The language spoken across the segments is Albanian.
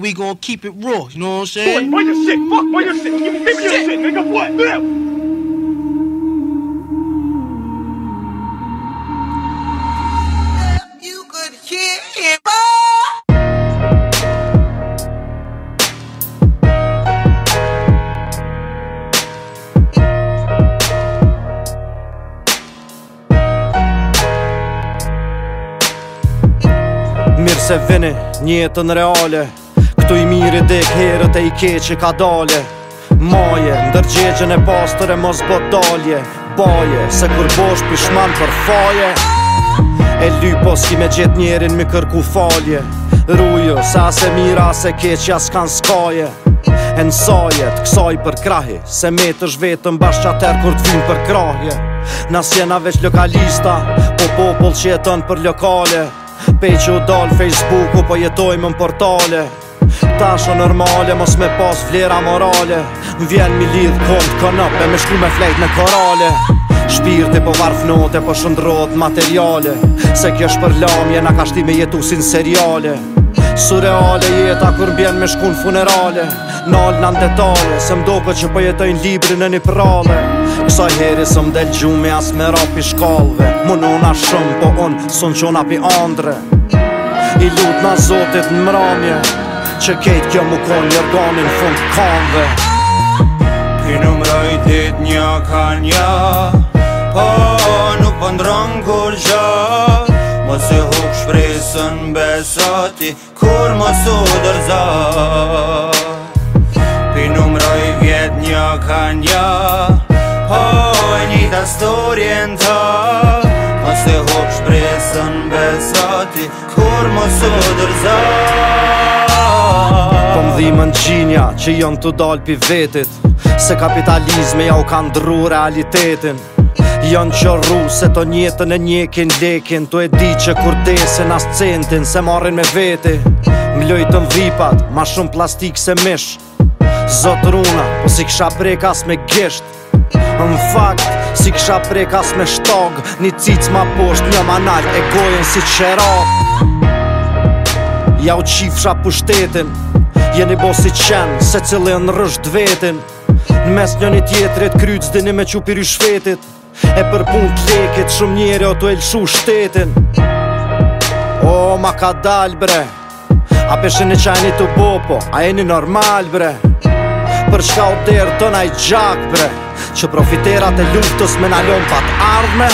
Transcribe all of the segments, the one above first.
we gonna keep it raw, you know what I'm saying? Boy, your shit, fuck, boy, your shit. Give me your shit, nigga, what? You could hear him. Mirë se vini njetën reale, këtu I miri dek herët e I keqi ka dale. Maje, ndërgjegjen e pastër e mos bot dalje. Baje, se kur bosh pishman për faje. E lypos ki me gjet njerin mi kërku falje. Ruju, se as e mira as e keqja s'kan skaje. E nësajet, kësaj për krahi, se metësh vetëm bashkë atër kur t'vin për krahje. Nas jena veç lokalista, po popull që jeton për lokale. Pej që u dal Facebooku po jetojmë në portale. Tasho normale, mos me pas vlera morale. M'vjen mi lidh kont konop e me shku me flejt në korale. Shpirti po varf note po shëndrot materiale. Se kjo është për lamje na ka shti me jetu si në seriale. Surreale jeta kur m'bjen me shku në funerale. Nal në detale, se m'doke që po jetojnë libri në një prale. Kësaj heri së m'del gjumi as me rapi shkallve. Munona shumë po unë sun qona pi andre. I lut na Zotit në mramje, që kejt kjo mu kon lërganin fund kanve. Pi numroj dit një ka një, po nuk pëndron kur gja. Mos e huk shpresën besati, kur mos u dërza. Pi numroj vjet një ka një, po e njita storjen ta. Mos e huk shpresën besati, kur mos u dërza. Po m'dhimën qinja që jon t'u dal pi vetit, se kapitalizmi ja u ka ndru realitetin. Jon qorru se to njetën e njekin lekin, tu e di që kur desin as centin se marrin me veti. M'lojtën dhipat, ma shumë plastik se mish. Zot runa, po si kisha prek as me gisht. Në fakt, si kisha prek as me shtog, një cic ma posht, një manal e gojen si qerak. Ja u qifsha pushtetin, jeni bo si qenë, se cilin rësht vetin. Në mes njëni tjetrit kryt zdini me qupi ryshvetit. E për pun t'lekit shumë njeri o t'u elshu shtetin. O, ma ka dal bre, a peshin e qajni t'u bopo, a jeni normal bre. Për shka u derë tona I gjak bre, që profiterat e luftës me nalon pat ardhme.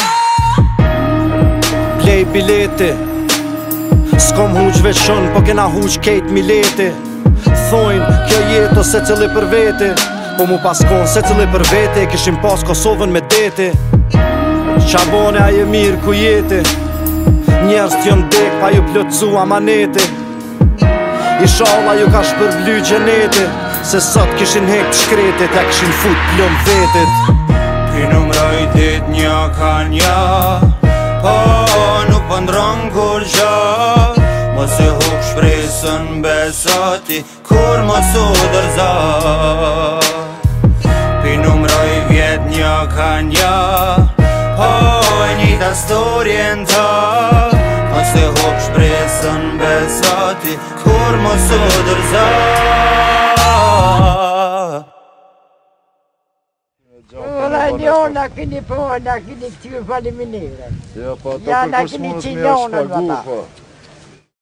Blej bileti, s'kom huq veçon, po kena huq kejt mileti. Thojnë, kjo jeto se cili për veti, po mu paskon se cili për veti, kishim pas Kosovën me deti. Qabone a je mirë ku jeti, njerës t'jon dek pa ju plotësu amaneti. Inshallah ju ka shpërbly gjeneti, se sot kishin hek t'shkretit, ja kishin fut plom vetit. Pi numroj dit një ka një, po nuk pëndron kur gja. Mos e huk shpresën besati, kur mos u dërza. Pi numroj vjet një ka një, po e njita storjen ta. Mos e huk shpresën besati, kur mos u dërza. Ora njona kini po, na kini këtyr faliminire. Ja, na kini qinjona në vata.